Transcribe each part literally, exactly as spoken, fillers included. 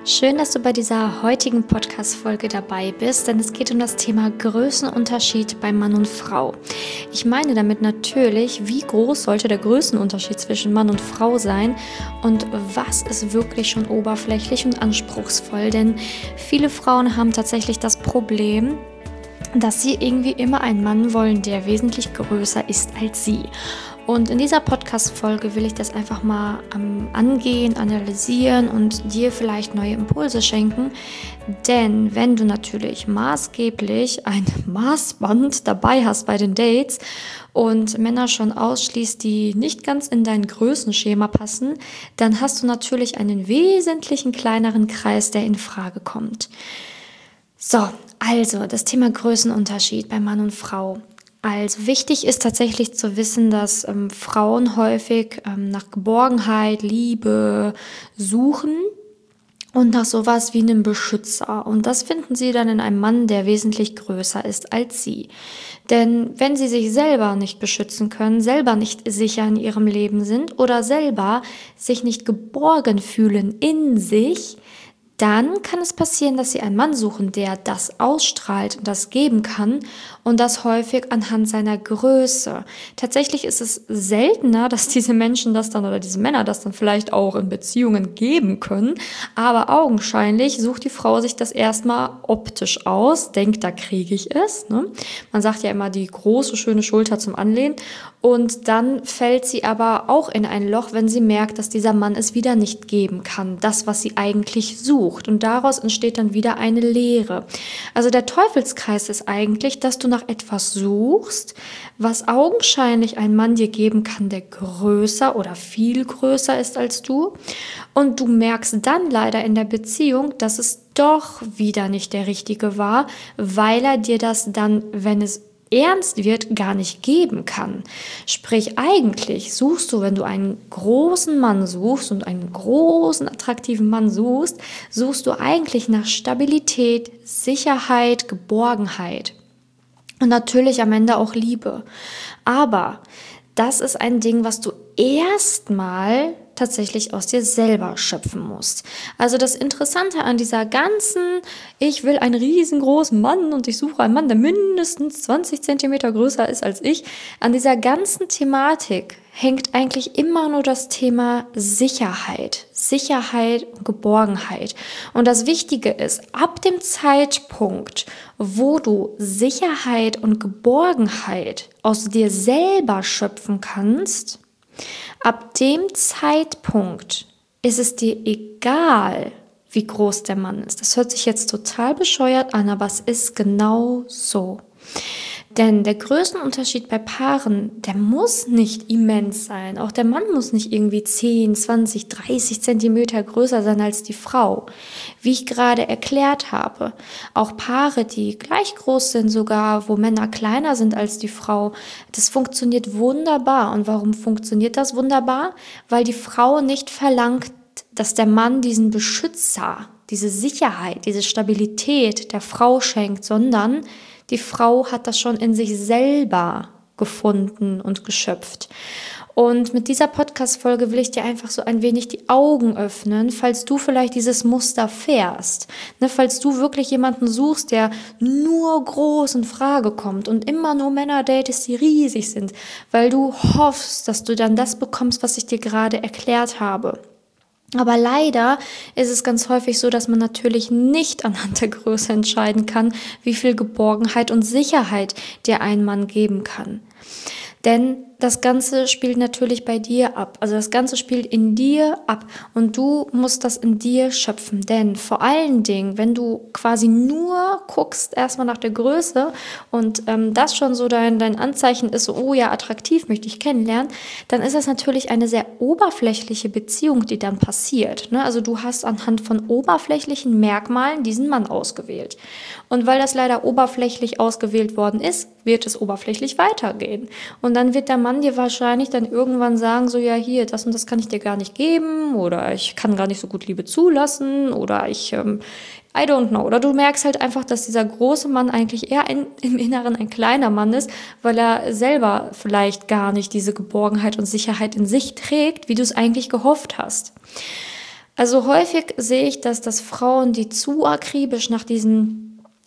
Schön, dass du bei dieser heutigen Podcast-Folge dabei bist, denn es geht um das Thema Größenunterschied bei Mann und Frau. Ich meine damit natürlich, wie groß sollte der Größenunterschied zwischen Mann und Frau sein und was ist wirklich schon oberflächlich und anspruchsvoll, denn viele Frauen haben tatsächlich das Problem, dass sie irgendwie immer einen Mann wollen, der wesentlich größer ist als sie. Und in dieser Podcast-Folge will ich das einfach mal ähm, angehen, analysieren und dir vielleicht neue Impulse schenken. Denn wenn du natürlich maßgeblich ein Maßband dabei hast bei den Dates und Männer schon ausschließt, die nicht ganz in dein Größenschema passen, dann hast du natürlich einen wesentlichen kleineren Kreis, der in Frage kommt. So, also das Thema Größenunterschied bei Mann und Frau. Also wichtig ist tatsächlich zu wissen, dass ähm, Frauen häufig ähm, nach Geborgenheit, Liebe suchen und nach sowas wie einem Beschützer. Und das finden sie dann in einem Mann, der wesentlich größer ist als sie. Denn wenn sie sich selber nicht beschützen können, selber nicht sicher in ihrem Leben sind oder selber sich nicht geborgen fühlen in sich, dann kann es passieren, dass sie einen Mann suchen, der das ausstrahlt und das geben kann und das häufig anhand seiner Größe. Tatsächlich ist es seltener, dass diese Menschen das dann oder diese Männer das dann vielleicht auch in Beziehungen geben können, aber augenscheinlich sucht die Frau sich das erstmal optisch aus, denkt, da kriege ich es. Ne? Man sagt ja immer die große, schöne Schulter zum Anlehnen und dann fällt sie aber auch in ein Loch, wenn sie merkt, dass dieser Mann es wieder nicht geben kann, das, was sie eigentlich sucht. Und daraus entsteht dann wieder eine Leere. Also der Teufelskreis ist eigentlich, dass du nach etwas suchst, was augenscheinlich ein Mann dir geben kann, der größer oder viel größer ist als du. Und du merkst dann leider in der Beziehung, dass es doch wieder nicht der Richtige war, weil er dir das dann, wenn es ernst wird, gar nicht geben kann. Sprich, eigentlich suchst du, wenn du einen großen Mann suchst und einen großen, attraktiven Mann suchst, suchst du eigentlich nach Stabilität, Sicherheit, Geborgenheit und natürlich am Ende auch Liebe. Aber das ist ein Ding, was du erstmal tatsächlich aus dir selber schöpfen musst. Also das Interessante an dieser ganzen, ich will einen riesengroßen Mann und ich suche einen Mann, der mindestens zwanzig Zentimeter größer ist als ich, an dieser ganzen Thematik hängt eigentlich immer nur das Thema Sicherheit. Sicherheit und Geborgenheit. Und das Wichtige ist, ab dem Zeitpunkt, wo du Sicherheit und Geborgenheit aus dir selber schöpfen kannst, ab dem Zeitpunkt ist es dir egal, wie groß der Mann ist. Das hört sich jetzt total bescheuert an, aber es ist genau so. Denn der Größenunterschied bei Paaren, der muss nicht immens sein. Auch der Mann muss nicht irgendwie zehn, zwanzig, dreißig Zentimeter größer sein als die Frau. Wie ich gerade erklärt habe, auch Paare, die gleich groß sind sogar, wo Männer kleiner sind als die Frau, das funktioniert wunderbar. Und warum funktioniert das wunderbar? Weil die Frau nicht verlangt, dass der Mann diesen Beschützer, diese Sicherheit, diese Stabilität der Frau schenkt, sondern die Frau hat das schon in sich selber gefunden und geschöpft. Und mit dieser Podcast-Folge will ich dir einfach so ein wenig die Augen öffnen, falls du vielleicht dieses Muster fährst. Ne, falls du wirklich jemanden suchst, der nur groß in Frage kommt und immer nur Männer datest, die riesig sind, weil du hoffst, dass du dann das bekommst, was ich dir gerade erklärt habe. Aber leider ist es ganz häufig so, dass man natürlich nicht anhand der Größe entscheiden kann, wie viel Geborgenheit und Sicherheit dir ein Mann geben kann. Denn das Ganze spielt natürlich bei dir ab. Also das Ganze spielt in dir ab und du musst das in dir schöpfen. Denn vor allen Dingen, wenn du quasi nur guckst erstmal nach der Größe und ähm, das schon so dein, dein Anzeichen ist, so, oh ja, attraktiv, möchte ich kennenlernen, dann ist das natürlich eine sehr oberflächliche Beziehung, die dann passiert. Ne? Also du hast anhand von oberflächlichen Merkmalen diesen Mann ausgewählt. Und weil das leider oberflächlich ausgewählt worden ist, wird es oberflächlich weitergehen. Und dann wird der Mann dir wahrscheinlich dann irgendwann sagen, so ja hier, das und das kann ich dir gar nicht geben oder ich kann gar nicht so gut Liebe zulassen oder ich, ähm, I don't know. Oder du merkst halt einfach, dass dieser große Mann eigentlich eher ein, im Inneren ein kleiner Mann ist, weil er selber vielleicht gar nicht diese Geborgenheit und Sicherheit in sich trägt, wie du es eigentlich gehofft hast. Also häufig sehe ich, dass das Frauen, die zu akribisch nach diesen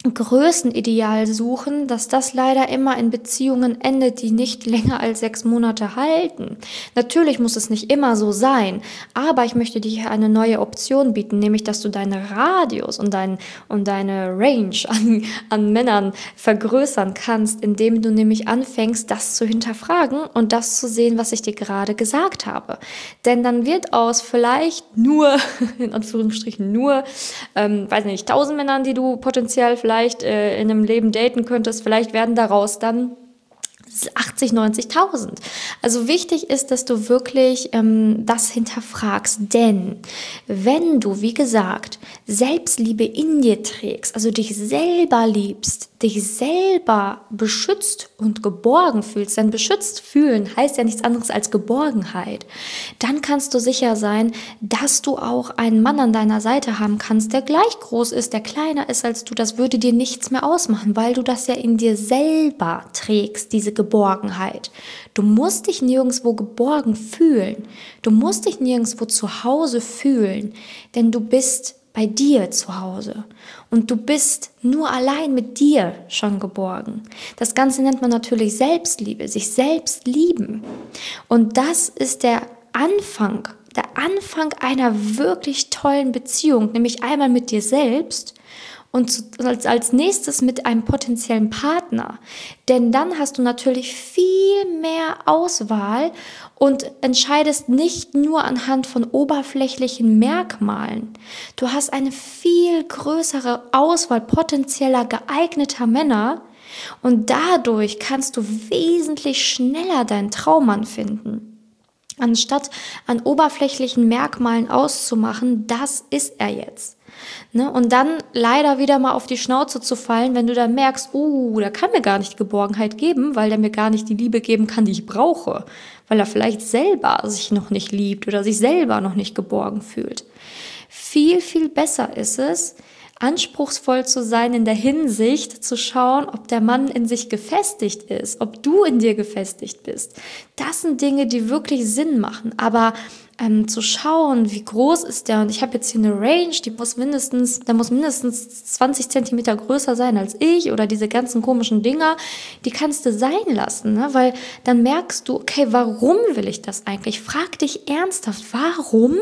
Größenideal suchen, dass das leider immer in Beziehungen endet, die nicht länger als sechs Monate halten. Natürlich muss es nicht immer so sein, aber ich möchte dir hier eine neue Option bieten, nämlich, dass du deine Radius und, dein, und deine Range an, an Männern vergrößern kannst, indem du nämlich anfängst, das zu hinterfragen und das zu sehen, was ich dir gerade gesagt habe. Denn dann wird aus vielleicht nur, in Anführungsstrichen nur, ähm, weiß nicht, tausend Männern, die du potenziell vielleicht äh, in einem Leben daten könntest, vielleicht werden daraus dann achtzig, neunzigtausend. Also wichtig ist, dass du wirklich ähm, das hinterfragst, denn wenn du, wie gesagt, Selbstliebe in dir trägst, also dich selber liebst, dich selber beschützt und geborgen fühlst, denn beschützt fühlen heißt ja nichts anderes als Geborgenheit, dann kannst du sicher sein, dass du auch einen Mann an deiner Seite haben kannst, der gleich groß ist, der kleiner ist als du. Das würde dir nichts mehr ausmachen, weil du das ja in dir selber trägst, diese Geborgenheit. Du musst dich nirgendwo geborgen fühlen. Du musst dich nirgendwo zu Hause fühlen, denn du bist bei dir zu Hause. Und du bist nur allein mit dir schon geborgen. Das Ganze nennt man natürlich Selbstliebe, sich selbst lieben. Und das ist der Anfang, der Anfang einer wirklich tollen Beziehung, nämlich einmal mit dir selbst und als, als nächstes mit einem potenziellen Partner. Denn dann hast du natürlich viel mehr Auswahl und entscheidest nicht nur anhand von oberflächlichen Merkmalen. Du hast eine viel größere Auswahl potenzieller geeigneter Männer und dadurch kannst du wesentlich schneller deinen Traummann finden. Anstatt an oberflächlichen Merkmalen auszumachen, das ist er jetzt. Ne? Und dann leider wieder mal auf die Schnauze zu fallen, wenn du dann merkst, oh, der kann mir gar nicht Geborgenheit geben, weil der mir gar nicht die Liebe geben kann, die ich brauche, weil er vielleicht selber sich noch nicht liebt oder sich selber noch nicht geborgen fühlt. Viel, viel besser ist es, anspruchsvoll zu sein in der Hinsicht, zu schauen, ob der Mann in sich gefestigt ist, ob du in dir gefestigt bist. Das sind Dinge, die wirklich Sinn machen, aber ähm, zu schauen, wie groß ist der, und ich habe jetzt hier eine Range, die muss mindestens, der muss mindestens zwanzig Zentimeter größer sein als ich oder diese ganzen komischen Dinger, die kannst du sein lassen, ne? Weil dann merkst du, okay, warum will ich das eigentlich? Frag dich ernsthaft, warum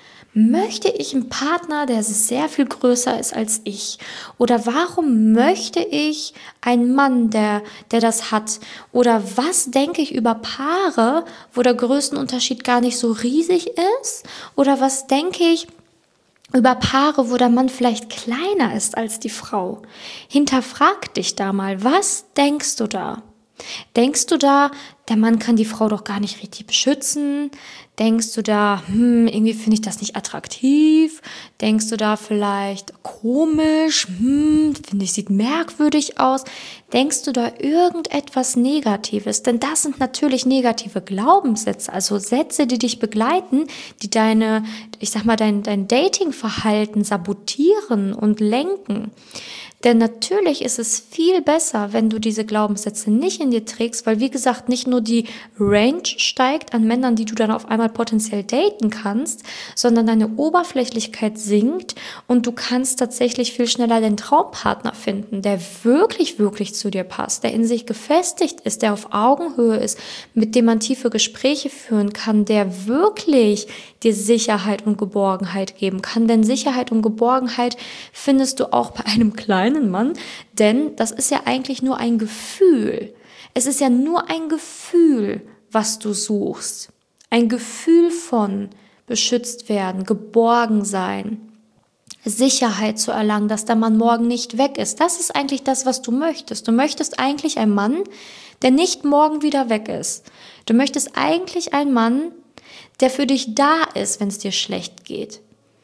möchte ich einen Partner, der sehr viel größer ist als ich? Oder warum möchte ich einen Mann, der, der das hat? Oder was denke ich über Paare, wo der Größenunterschied gar nicht so riesig ist? Oder was denke ich über Paare, wo der Mann vielleicht kleiner ist als die Frau? Hinterfrag dich da mal, was denkst du da? Denkst du da, der Mann kann die Frau doch gar nicht richtig beschützen? Denkst du da, hm, irgendwie finde ich das nicht attraktiv? Denkst du da vielleicht komisch? Hm, finde ich, sieht merkwürdig aus. Denkst du da irgendetwas Negatives? Denn das sind natürlich negative Glaubenssätze, also Sätze, die dich begleiten, die deine, ich sag mal, dein, dein Datingverhalten sabotieren und lenken. Denn natürlich ist es viel besser, wenn du diese Glaubenssätze nicht in dir trägst, weil wie gesagt, nicht nur die Range steigt an Männern, die du dann auf einmal potenziell daten kannst, sondern deine Oberflächlichkeit sinkt und du kannst tatsächlich viel schneller den Traumpartner finden, der wirklich, wirklich zu dir passt, der in sich gefestigt ist, der auf Augenhöhe ist, mit dem man tiefe Gespräche führen kann, der wirklich dir Sicherheit und Geborgenheit geben kann. Denn Sicherheit und Geborgenheit findest du auch bei einem kleinen Mann, denn das ist ja eigentlich nur ein Gefühl. Es ist ja nur ein Gefühl, was du suchst. Ein Gefühl von beschützt werden, geborgen sein, Sicherheit zu erlangen, dass der Mann morgen nicht weg ist. Das ist eigentlich das, was du möchtest. Du möchtest eigentlich einen Mann, der nicht morgen wieder weg ist. Du möchtest eigentlich einen Mann, der für dich da ist, wenn es dir schlecht geht.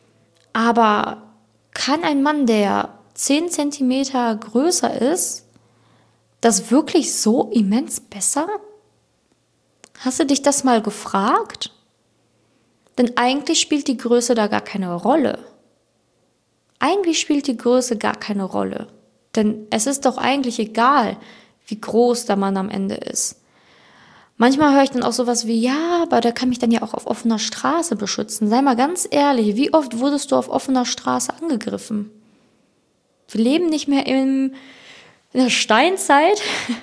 Aber kann ein Mann, der zehn Zentimeter größer ist, das wirklich so immens besser? Hast du dich das mal gefragt? Denn eigentlich spielt die Größe da gar keine Rolle. Eigentlich spielt die Größe gar keine Rolle. Denn es ist doch eigentlich egal, wie groß der Mann am Ende ist. Manchmal höre ich dann auch sowas wie, ja, aber der kann mich dann ja auch auf offener Straße beschützen. Sei mal ganz ehrlich, wie oft wurdest du auf offener Straße angegriffen? Wir leben nicht mehr im, in der Steinzeit,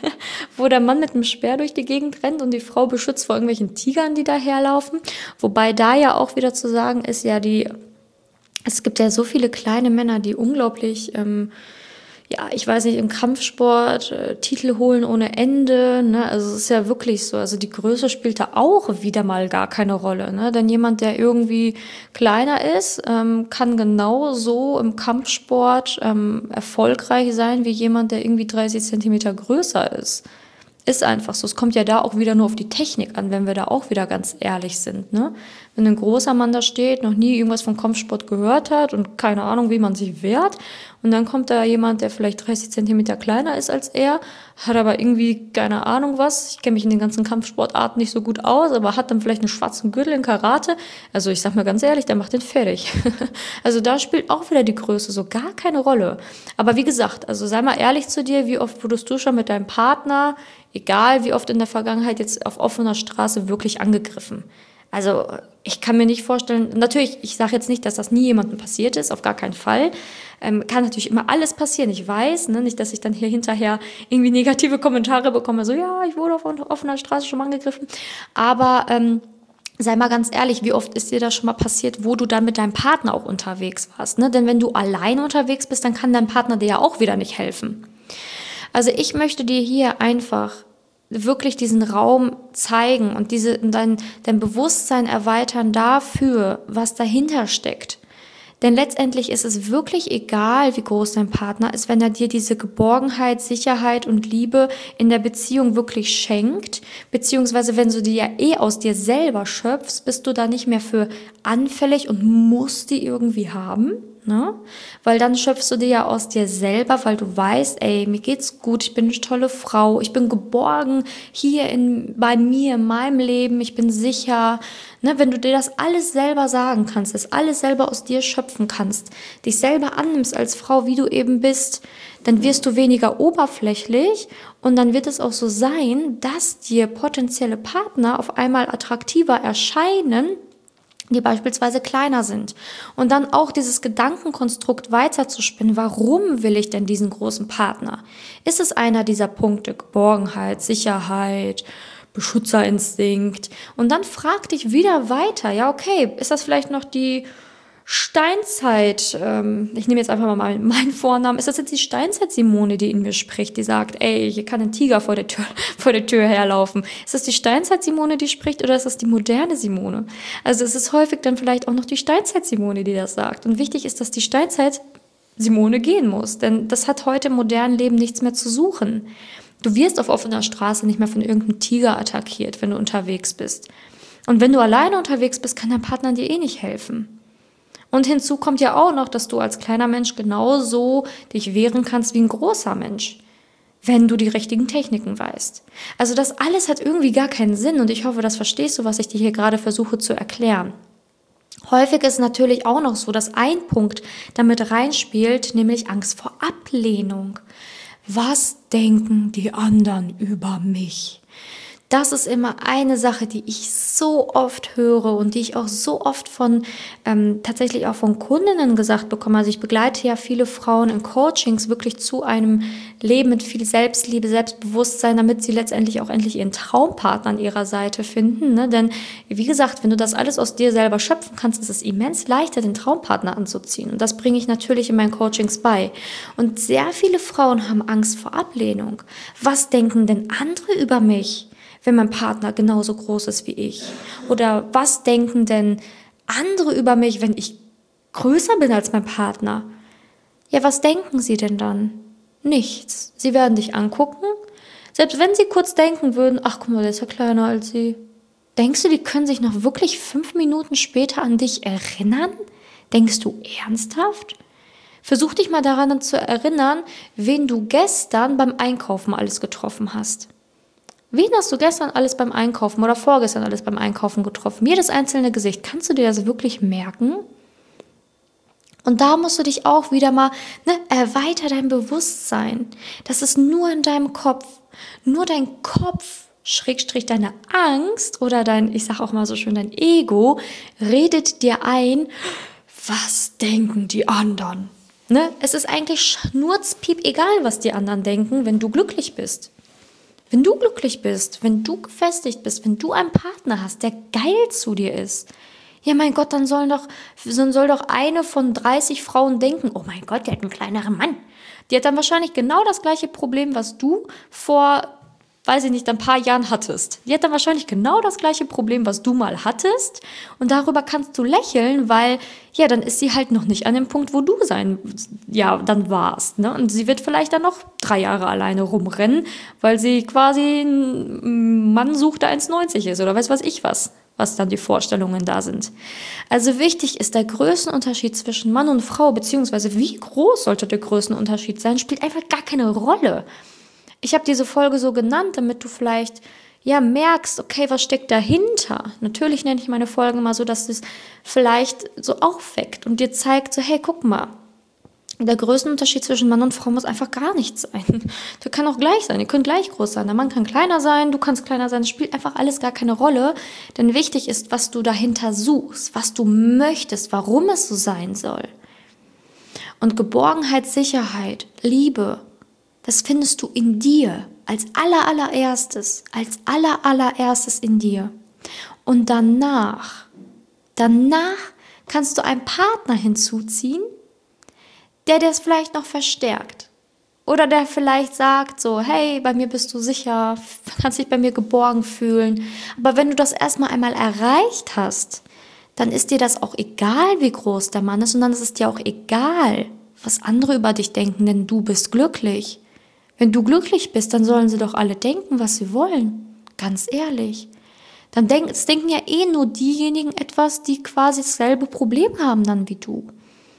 wo der Mann mit einem Speer durch die Gegend rennt und die Frau beschützt vor irgendwelchen Tigern, die daherlaufen. Wobei da ja auch wieder zu sagen ist, ja, die, es gibt ja so viele kleine Männer, die unglaublich, ähm, ja, ich weiß nicht, im Kampfsport äh, Titel holen ohne Ende, ne? Also es ist ja wirklich so, also die Größe spielt da auch wieder mal gar keine Rolle, ne? Denn jemand, der irgendwie kleiner ist, ähm, kann genauso im Kampfsport ähm, erfolgreich sein wie jemand, der irgendwie dreißig Zentimeter größer ist. Ist einfach so. Es kommt ja da auch wieder nur auf die Technik an, wenn wir da auch wieder ganz ehrlich sind, ne? Wenn ein großer Mann da steht, noch nie irgendwas vom Kampfsport gehört hat und keine Ahnung, wie man sich wehrt, und dann kommt da jemand, der vielleicht dreißig Zentimeter kleiner ist als er, hat aber irgendwie keine Ahnung was. Ich kenne mich in den ganzen Kampfsportarten nicht so gut aus, aber hat dann vielleicht einen schwarzen Gürtel in Karate. Also ich sag mal ganz ehrlich, der macht den fertig. Also da spielt auch wieder die Größe so gar keine Rolle. Aber wie gesagt, also sei mal ehrlich zu dir, wie oft wurdest du schon mit deinem Partner, egal wie oft in der Vergangenheit, jetzt auf offener Straße wirklich angegriffen? Also ich kann mir nicht vorstellen, natürlich, ich sage jetzt nicht, dass das nie jemandem passiert ist, auf gar keinen Fall. Ähm, kann natürlich immer alles passieren, ich weiß, ne, nicht, dass ich dann hier hinterher irgendwie negative Kommentare bekomme, so ja, ich wurde auf offener Straße schon mal angegriffen, aber ähm, sei mal ganz ehrlich, wie oft ist dir das schon mal passiert, wo du dann mit deinem Partner auch unterwegs warst, ne? Denn wenn du allein unterwegs bist, dann kann dein Partner dir ja auch wieder nicht helfen. Also ich möchte dir hier einfach wirklich diesen Raum zeigen und diese, dein, dein Bewusstsein erweitern dafür, was dahinter steckt. Denn letztendlich ist es wirklich egal, wie groß dein Partner ist, wenn er dir diese Geborgenheit, Sicherheit und Liebe in der Beziehung wirklich schenkt, beziehungsweise wenn du die ja eh aus dir selber schöpfst, bist du da nicht mehr für anfällig und musst die irgendwie haben, ne? Weil dann schöpfst du die ja aus dir selber, weil du weißt, ey, mir geht's gut, ich bin eine tolle Frau, ich bin geborgen hier in, bei mir, in meinem Leben, ich bin sicher. Ne, wenn du dir das alles selber sagen kannst, das alles selber aus dir schöpfen kannst, dich selber annimmst als Frau, wie du eben bist, dann wirst du weniger oberflächlich und dann wird es auch so sein, dass dir potenzielle Partner auf einmal attraktiver erscheinen, die beispielsweise kleiner sind. Und dann auch dieses Gedankenkonstrukt weiterzuspinnen. Warum will ich denn diesen großen Partner? Ist es einer dieser Punkte, Geborgenheit, Sicherheit, Beschützerinstinkt? Und dann frag dich wieder weiter, ja okay, ist das vielleicht noch die Steinzeit, ähm, ich nehme jetzt einfach mal meinen Vornamen, ist das jetzt die Steinzeit-Simone, die in mir spricht, die sagt, ey, hier kann ein Tiger vor der Tür, vor der Tür herlaufen. Ist das die Steinzeit-Simone, die spricht, oder ist das die moderne Simone? Also es ist häufig dann vielleicht auch noch die Steinzeit-Simone, die das sagt. Und wichtig ist, dass die Steinzeit-Simone gehen muss, denn das hat heute im modernen Leben nichts mehr zu suchen. Du wirst auf offener Straße nicht mehr von irgendeinem Tiger attackiert, wenn du unterwegs bist. Und wenn du alleine unterwegs bist, kann dein Partner dir eh nicht helfen. Und hinzu kommt ja auch noch, dass du als kleiner Mensch genauso dich wehren kannst wie ein großer Mensch, wenn du die richtigen Techniken weißt. Also das alles hat irgendwie gar keinen Sinn und ich hoffe, das verstehst du, was ich dir hier gerade versuche zu erklären. Häufig ist natürlich auch noch so, dass ein Punkt damit reinspielt, nämlich Angst vor Ablehnung. Was denken die anderen über mich? Das ist immer eine Sache, die ich so oft höre und die ich auch so oft von, ähm, tatsächlich auch von Kundinnen gesagt bekomme. Also ich begleite ja viele Frauen in Coachings wirklich zu einem Leben mit viel Selbstliebe, Selbstbewusstsein, damit sie letztendlich auch endlich ihren Traumpartner an ihrer Seite finden, ne? Denn wie gesagt, wenn du das alles aus dir selber schöpfen kannst, ist es immens leichter, den Traumpartner anzuziehen. Und das bringe ich natürlich in meinen Coachings bei. Und sehr viele Frauen haben Angst vor Ablehnung. Was denken denn andere über mich, wenn mein Partner genauso groß ist wie ich? Oder was denken denn andere über mich, wenn ich größer bin als mein Partner? Ja, was denken sie denn dann? Nichts. Sie werden dich angucken, selbst wenn sie kurz denken würden, ach guck mal, der ist ja kleiner als sie. Denkst du, die können sich noch wirklich fünf Minuten später an dich erinnern? Denkst du ernsthaft? Versuch dich mal daran zu erinnern, wen du gestern beim Einkaufen alles getroffen hast. Wen hast du gestern alles beim Einkaufen oder vorgestern alles beim Einkaufen getroffen? Jedes einzelne Gesicht. Kannst du dir das wirklich merken? Und da musst du dich auch wieder mal, ne, erweiter dein Bewusstsein. Das ist nur in deinem Kopf. Nur dein Kopf Schrägstrich deine Angst oder dein, ich sag auch mal so schön, dein Ego redet dir ein, was denken die anderen? Ne? Es ist eigentlich schnurzpiep egal, was die anderen denken, wenn du glücklich bist. Wenn du glücklich bist, wenn du gefestigt bist, wenn du einen Partner hast, der geil zu dir ist, ja mein Gott, dann sollen doch, dann soll doch eine von dreißig Frauen denken, oh mein Gott, die hat einen kleineren Mann. Die hat dann wahrscheinlich genau das gleiche Problem, was du vor, weiß ich nicht, ein paar Jahren hattest. Die hat dann wahrscheinlich genau das gleiche Problem, was du mal hattest. Und darüber kannst du lächeln, weil, ja, dann ist sie halt noch nicht an dem Punkt, wo du sein, ja, dann warst. Ne? Und sie wird vielleicht dann noch drei Jahre alleine rumrennen, weil sie quasi ein Mann sucht, der eins neunzig ist oder weiß was ich was, was dann die Vorstellungen da sind. Also wichtig ist der Größenunterschied zwischen Mann und Frau, beziehungsweise wie groß sollte der Größenunterschied sein, spielt einfach gar keine Rolle. Ich habe diese Folge so genannt, damit du vielleicht ja merkst, okay, was steckt dahinter? Natürlich nenne ich meine Folgen mal so, dass es vielleicht so aufweckt und dir zeigt, so hey, guck mal, der Größenunterschied zwischen Mann und Frau muss einfach gar nicht sein. Der kann auch gleich sein, ihr könnt gleich groß sein. Der Mann kann kleiner sein, du kannst kleiner sein, es spielt einfach alles gar keine Rolle. Denn wichtig ist, was du dahinter suchst, was du möchtest, warum es so sein soll. Und Geborgenheit, Sicherheit, Liebe, das findest du in dir, als aller, allererstes, als aller, allererstes in dir. Und danach, danach kannst du einen Partner hinzuziehen, der das vielleicht noch verstärkt. Oder der vielleicht sagt so, hey, bei mir bist du sicher, kannst dich bei mir geborgen fühlen. Aber wenn du das erstmal einmal erreicht hast, dann ist dir das auch egal, wie groß der Mann ist. Und dann ist es dir auch egal, was andere über dich denken, denn du bist glücklich. Wenn du glücklich bist, dann sollen sie doch alle denken, was sie wollen. Ganz ehrlich. Dann denk, es denken ja eh nur diejenigen etwas, die quasi dasselbe Problem haben dann wie du.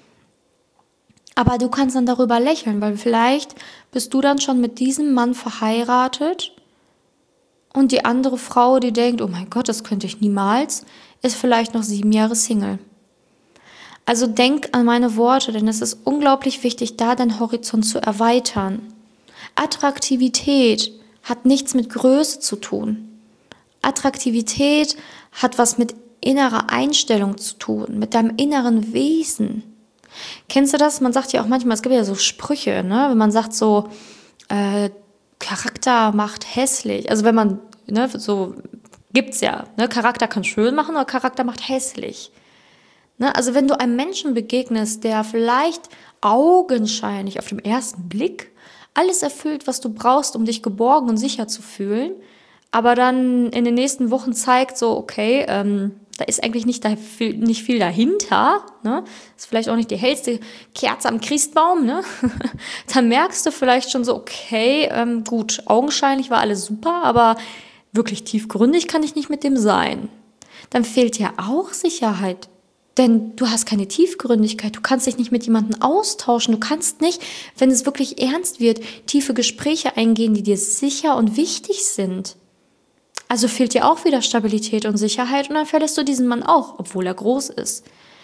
Aber du kannst dann darüber lächeln, weil vielleicht bist du dann schon mit diesem Mann verheiratet und die andere Frau, die denkt, oh mein Gott, das könnte ich niemals, ist vielleicht noch sieben Jahre Single. Also denk an meine Worte, denn es ist unglaublich wichtig, da deinen Horizont zu erweitern. Attraktivität hat nichts mit Größe zu tun. Attraktivität hat was mit innerer Einstellung zu tun, mit deinem inneren Wesen. Kennst du das? Man sagt ja auch manchmal, es gibt ja so Sprüche, ne? Wenn man sagt so, äh, Charakter macht hässlich. Also wenn man, ne, so gibt's ja, ne? Charakter kann schön machen, aber Charakter macht hässlich. Ne? Also wenn du einem Menschen begegnest, der vielleicht augenscheinlich auf den ersten Blick alles erfüllt, was du brauchst, um dich geborgen und sicher zu fühlen, aber dann in den nächsten Wochen zeigt so, okay, ähm, da ist eigentlich nicht, da viel, nicht viel dahinter, ne? Ist vielleicht auch nicht die hellste Kerze am Christbaum, ne? Dann merkst du vielleicht schon so, okay, ähm, gut, augenscheinlich war alles super, aber wirklich tiefgründig kann ich nicht mit dem sein. Dann fehlt dir auch Sicherheit. Denn du hast keine Tiefgründigkeit, du kannst dich nicht mit jemandem austauschen, du kannst nicht, wenn es wirklich ernst wird, tiefe Gespräche eingehen, die dir sicher und wichtig sind. Also fehlt dir auch wieder Stabilität und Sicherheit und dann verlässt du diesen Mann auch, obwohl er groß ist.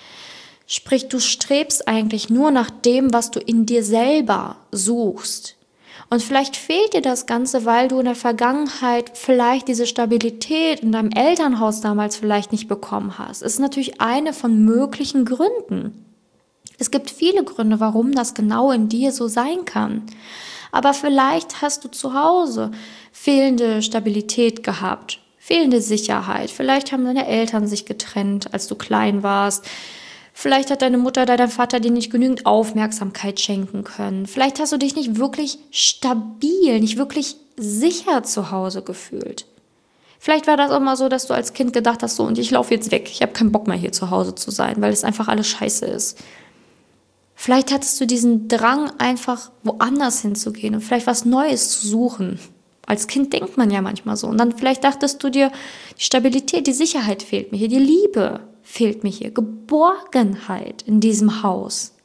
Sprich, du strebst eigentlich nur nach dem, was du in dir selber suchst. Und vielleicht fehlt dir das Ganze, weil du in der Vergangenheit vielleicht diese Stabilität in deinem Elternhaus damals vielleicht nicht bekommen hast. Es ist natürlich eine von möglichen Gründen. Es gibt viele Gründe, warum das genau in dir so sein kann. Aber vielleicht hast du zu Hause fehlende Stabilität gehabt, fehlende Sicherheit. Vielleicht haben deine Eltern sich getrennt, als du klein warst. Vielleicht hat deine Mutter oder dein Vater dir nicht genügend Aufmerksamkeit schenken können. Vielleicht hast du dich nicht wirklich stabil, nicht wirklich sicher zu Hause gefühlt. Vielleicht war das auch mal so, dass du als Kind gedacht hast, so und ich laufe jetzt weg. Ich habe keinen Bock mehr hier zu Hause zu sein, weil es einfach alles scheiße ist. Vielleicht hattest du diesen Drang, einfach woanders hinzugehen und vielleicht was Neues zu suchen. Als Kind denkt man ja manchmal so. Und dann vielleicht dachtest du dir, die Stabilität, die Sicherheit fehlt mir hier, die Liebe fehlt mir hier, Geborgenheit in diesem Haus.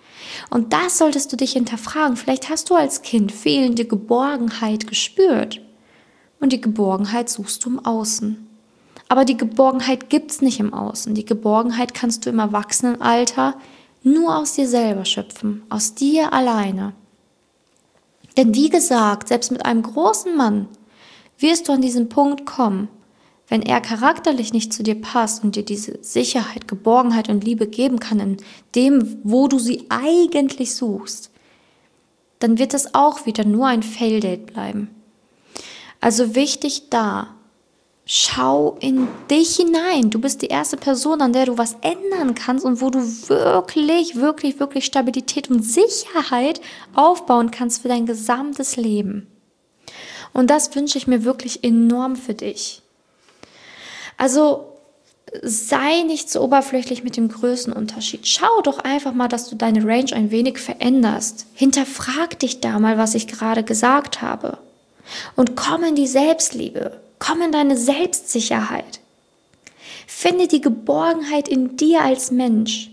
Und das solltest du dich hinterfragen. Vielleicht hast du als Kind fehlende Geborgenheit gespürt. Und die Geborgenheit suchst du im Außen. Aber die Geborgenheit gibt's nicht im Außen. Die Geborgenheit kannst du im Erwachsenenalter nur aus dir selber schöpfen, aus dir alleine. Denn wie gesagt, selbst mit einem großen Mann wirst du an diesen Punkt kommen, wenn er charakterlich nicht zu dir passt und dir diese Sicherheit, Geborgenheit und Liebe geben kann in dem, wo du sie eigentlich suchst, dann wird es auch wieder nur ein Fail-Date bleiben. Also wichtig da, schau in dich hinein. Du bist die erste Person, an der du was ändern kannst und wo du wirklich, wirklich, wirklich Stabilität und Sicherheit aufbauen kannst für dein gesamtes Leben. Und das wünsche ich mir wirklich enorm für dich. Also sei nicht so oberflächlich mit dem Größenunterschied. Schau doch einfach mal, dass du deine Range ein wenig veränderst. Hinterfrag dich da mal, was ich gerade gesagt habe. Und komm in die Selbstliebe. Komm in deine Selbstsicherheit. Finde die Geborgenheit in dir als Mensch.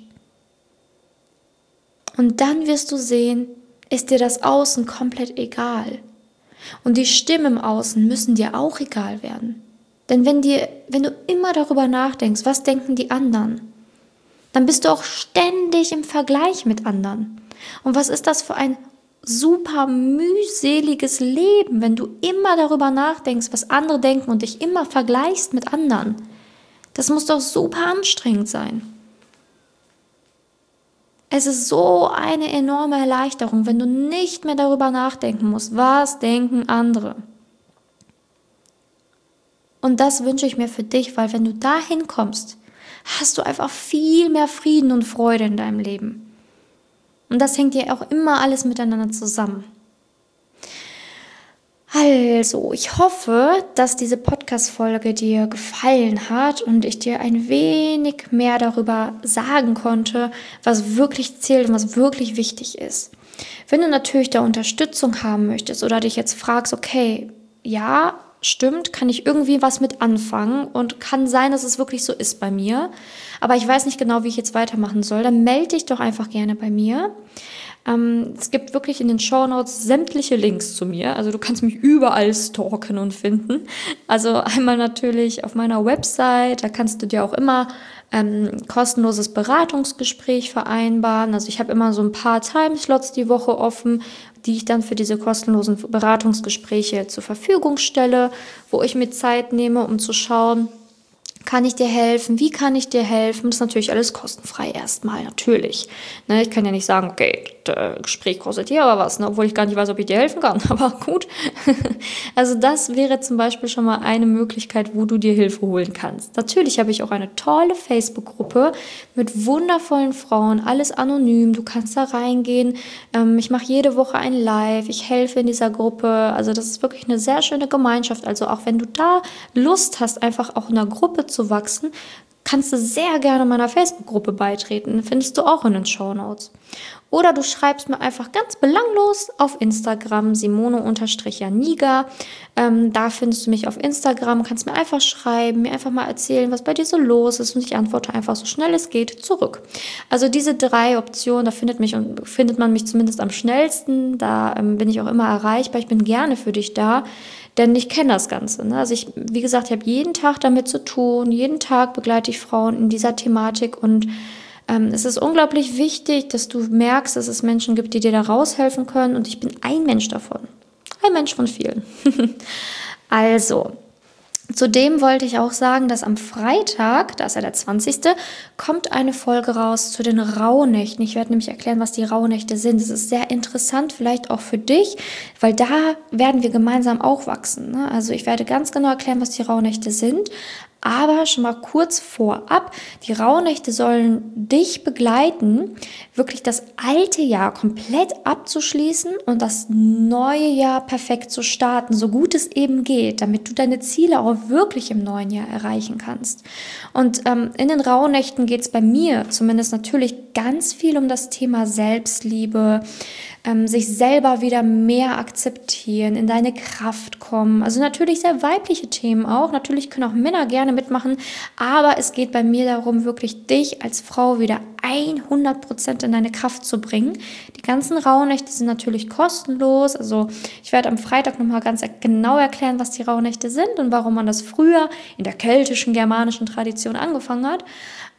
Und dann wirst du sehen, ist dir das Außen komplett egal. Und die Stimmen im Außen müssen dir auch egal werden. Denn wenn, dir, wenn du immer darüber nachdenkst, was denken die anderen, dann bist du auch ständig im Vergleich mit anderen. Und was ist das für ein super mühseliges Leben, wenn du immer darüber nachdenkst, was andere denken und dich immer vergleichst mit anderen? Das muss doch super anstrengend sein. Es ist so eine enorme Erleichterung, wenn du nicht mehr darüber nachdenken musst, was denken andere. Und das wünsche ich mir für dich, weil wenn du dahin kommst, hast du einfach viel mehr Frieden und Freude in deinem Leben. Und das hängt ja auch immer alles miteinander zusammen. Also, ich hoffe, dass diese Podcast-Folge dir gefallen hat und ich dir ein wenig mehr darüber sagen konnte, was wirklich zählt und was wirklich wichtig ist. Wenn du natürlich da Unterstützung haben möchtest oder dich jetzt fragst, okay, ja, stimmt, kann ich irgendwie was mit anfangen und kann sein, dass es wirklich so ist bei mir, aber ich weiß nicht genau, wie ich jetzt weitermachen soll, dann melde dich doch einfach gerne bei mir. Ähm, es gibt wirklich in den Shownotes sämtliche Links zu mir, also du kannst mich überall stalken und finden. Also einmal natürlich auf meiner Website, da kannst du dir auch immer ähm, kostenloses Beratungsgespräch vereinbaren. Also ich habe immer so ein paar Timeslots die Woche offen, die ich dann für diese kostenlosen Beratungsgespräche zur Verfügung stelle, wo ich mir Zeit nehme, um zu schauen, kann ich dir helfen? Wie kann ich dir helfen? Das ist natürlich alles kostenfrei erstmal, natürlich. Ne, ich kann ja nicht sagen, okay, das Gespräch kostet hier aber was, ne, obwohl ich gar nicht weiß, ob ich dir helfen kann. Aber gut. Also das wäre zum Beispiel schon mal eine Möglichkeit, wo du dir Hilfe holen kannst. Natürlich habe ich auch eine tolle Facebook-Gruppe mit wundervollen Frauen, alles anonym. Du kannst da reingehen. Ähm, ich mache jede Woche ein Live. Ich helfe in dieser Gruppe. Also das ist wirklich eine sehr schöne Gemeinschaft. Also auch wenn du da Lust hast, einfach auch in einer Gruppe zu wachsen, kannst du sehr gerne meiner Facebook-Gruppe beitreten. Findest du auch in den Shownotes. Oder du schreibst mir einfach ganz belanglos auf Instagram, Simone-Janiga. Ähm, da findest du mich auf Instagram, kannst mir einfach schreiben, mir einfach mal erzählen, was bei dir so los ist und ich antworte einfach so schnell es geht zurück. Also diese drei Optionen, da findet, mich, findet man mich zumindest am schnellsten. Da ähm, bin ich auch immer erreichbar. Ich bin gerne für dich da. Denn ich kenne das Ganze. Ne? Also ich, wie gesagt, ich habe jeden Tag damit zu tun. Jeden Tag begleite ich Frauen in dieser Thematik. Und ähm, es ist unglaublich wichtig, dass du merkst, dass es Menschen gibt, die dir da raushelfen können. Und ich bin ein Mensch davon. Ein Mensch von vielen. Also, zudem wollte ich auch sagen, dass am Freitag, da ist ja der zwanzigste, kommt eine Folge raus zu den Rauhnächten. Ich werde nämlich erklären, was die Rauhnächte sind. Das ist sehr interessant, vielleicht auch für dich, weil da werden wir gemeinsam auch wachsen. Ne? Also ich werde ganz genau erklären, was die Rauhnächte sind. Aber schon mal kurz vorab, die Rauhnächte sollen dich begleiten, wirklich das alte Jahr komplett abzuschließen und das neue Jahr perfekt zu starten, so gut es eben geht, damit du deine Ziele auch wirklich im neuen Jahr erreichen kannst. Und ähm, in den Rauhnächten geht es bei mir zumindest natürlich ganz viel um das Thema Selbstliebe, ähm, sich selber wieder mehr akzeptieren, in deine Kraft kommen. Also natürlich sehr weibliche Themen auch. Natürlich können auch Männer gerne mitmachen, aber es geht bei mir darum, wirklich dich als Frau wieder hundert Prozent in deine Kraft zu bringen. Die ganzen Rauhnächte sind natürlich kostenlos. Also ich werde am Freitag nochmal ganz genau erklären, was die Rauhnächte sind und warum man das früher in der keltischen, germanischen Tradition angefangen hat.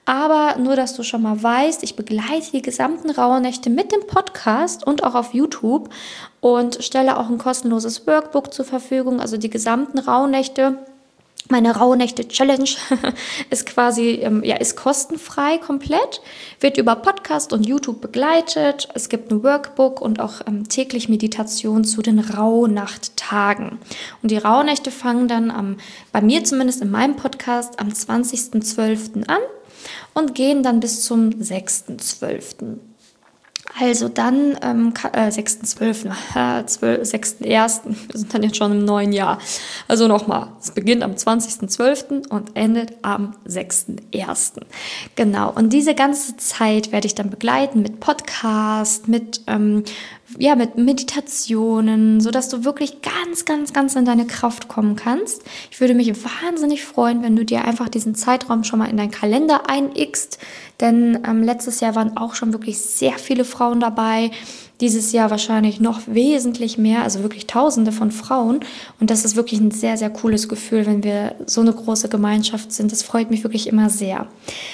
Aber nur, dass du schon mal weißt, ich begleite die gesamten Rauhnächte mit dem Podcast und auch auf YouTube und stelle auch ein kostenloses Workbook zur Verfügung, also die gesamten Rauhnächte. Meine Rauhnächte-Challenge ist quasi, ähm, ja, ist kostenfrei komplett, wird über Podcast und YouTube begleitet. Es gibt ein Workbook und auch ähm, täglich Meditation zu den Rauhnachttagen. Und die Rauhnächte fangen dann am, bei mir zumindest in meinem Podcast, am zwanzigsten zwölften an und gehen dann bis zum sechsten zwölften Also dann, ähm, äh, sechsten zwölften äh, sechsten ersten wir sind dann jetzt schon im neuen Jahr. Also nochmal, es beginnt am zwanzigsten zwölften und endet am sechsten ersten Genau, und diese ganze Zeit werde ich dann begleiten mit Podcast, mit, ähm, ja, mit Meditationen, sodass du wirklich ganz, ganz, ganz in deine Kraft kommen kannst. Ich würde mich wahnsinnig freuen, wenn du dir einfach diesen Zeitraum schon mal in deinen Kalender einigst, denn ähm, letztes Jahr waren auch schon wirklich sehr viele Frauen dabei, dieses Jahr wahrscheinlich noch wesentlich mehr, also wirklich Tausende von Frauen, und das ist wirklich ein sehr, sehr cooles Gefühl, wenn wir so eine große Gemeinschaft sind. Das freut mich wirklich immer sehr.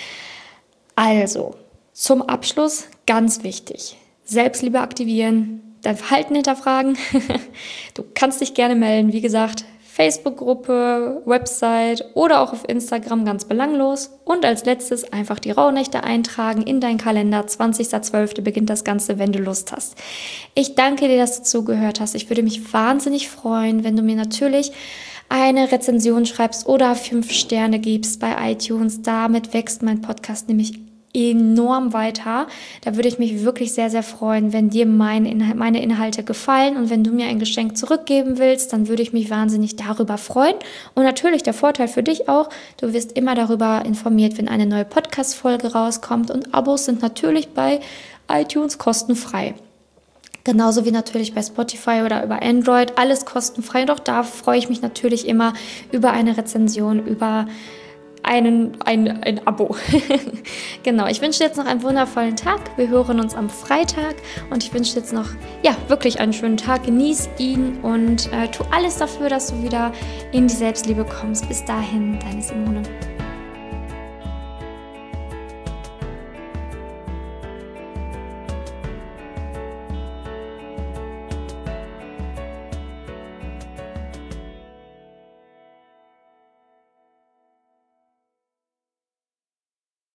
Also, zum Abschluss ganz wichtig: Selbstliebe aktivieren, dein Verhalten hinterfragen. Du kannst dich gerne melden, wie gesagt, Facebook-Gruppe, Website oder auch auf Instagram, ganz belanglos. Und als letztes einfach die Rauhnächte eintragen in deinen Kalender. zwanzigster zwölfter beginnt das Ganze, wenn du Lust hast. Ich danke dir, dass du zugehört hast. Ich würde mich wahnsinnig freuen, wenn du mir natürlich eine Rezension schreibst oder fünf Sterne gibst bei iTunes. Damit wächst mein Podcast nämlich enorm weiter. Da würde ich mich wirklich sehr, sehr freuen, wenn dir mein Inhalt, meine Inhalte gefallen, und wenn du mir ein Geschenk zurückgeben willst, dann würde ich mich wahnsinnig darüber freuen. Und natürlich der Vorteil für dich auch, du wirst immer darüber informiert, wenn eine neue Podcast-Folge rauskommt, und Abos sind natürlich bei iTunes kostenfrei. Genauso wie natürlich bei Spotify oder über Android, alles kostenfrei. Doch da freue ich mich natürlich immer über eine Rezension, über Einen, ein, ein Abo. Genau, ich wünsche dir jetzt noch einen wundervollen Tag. Wir hören uns am Freitag, und ich wünsche dir jetzt noch, ja, wirklich einen schönen Tag. Genieß ihn und äh, tu alles dafür, dass du wieder in die Selbstliebe kommst. Bis dahin, deine Simone.